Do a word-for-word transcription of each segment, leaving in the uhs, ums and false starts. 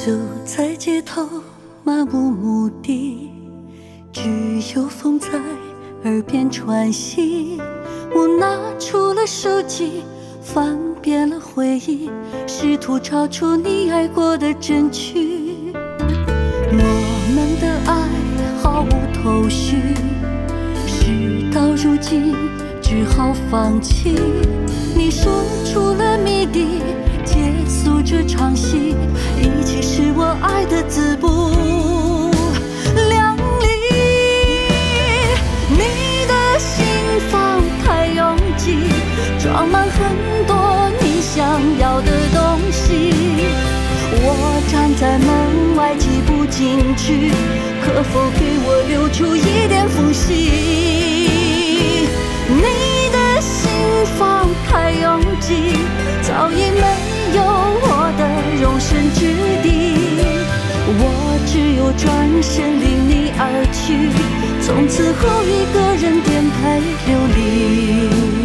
走在街头，漫无目的，只有风在耳边传息。我拿出了手机，翻遍了回忆，试图找出你爱过的证据。我们的爱毫无头绪，事到如今只好放弃。你说出了谜底，结束这场戏，一切是我爱的字不量力。你的心房太拥挤，装满很多你想要的东西。我站在门外挤不进去，可否给我留出一点缝隙？你的心房太拥挤，早已没有我的容身之地。我只有转身离你而去，从此后一个人颠沛流离。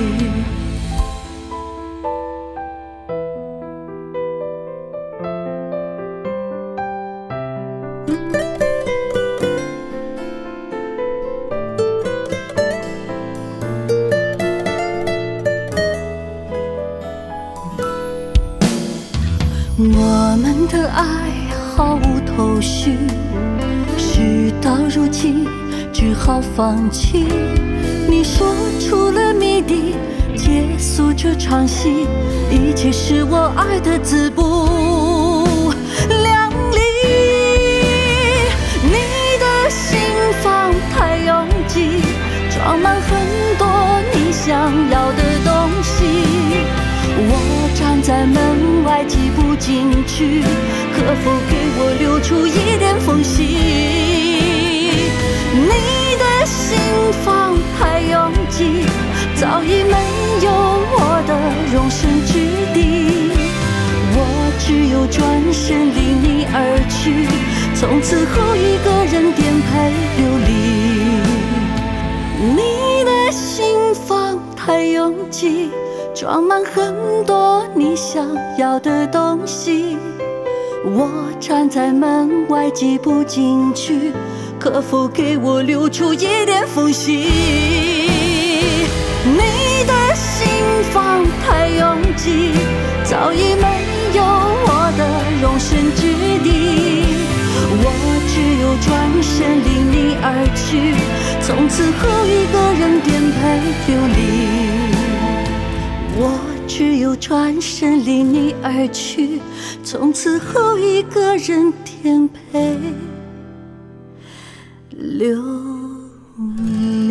我们的爱毫无头绪，事到如今只好放弃。你说出了谜底，结束这场戏，一切是我爱的字不量力。你的心房太拥挤，装满很多你想要的东西。我站在门外挤不进去，可否给我留出一点缝隙？你的心房太拥挤，早已没有我的容身之地。我只有转身离你而去，从此后一个人颠沛流离。你的心房太拥挤，装满很多你想要的东西。我站在门外挤不进去，可否给我留出一点缝隙？你的心房太拥挤，早已没有我的容身之地。我只有转身离你而去，从此后一个人颠沛流离。我只有转身离你而去，从此后一个人颠沛流离。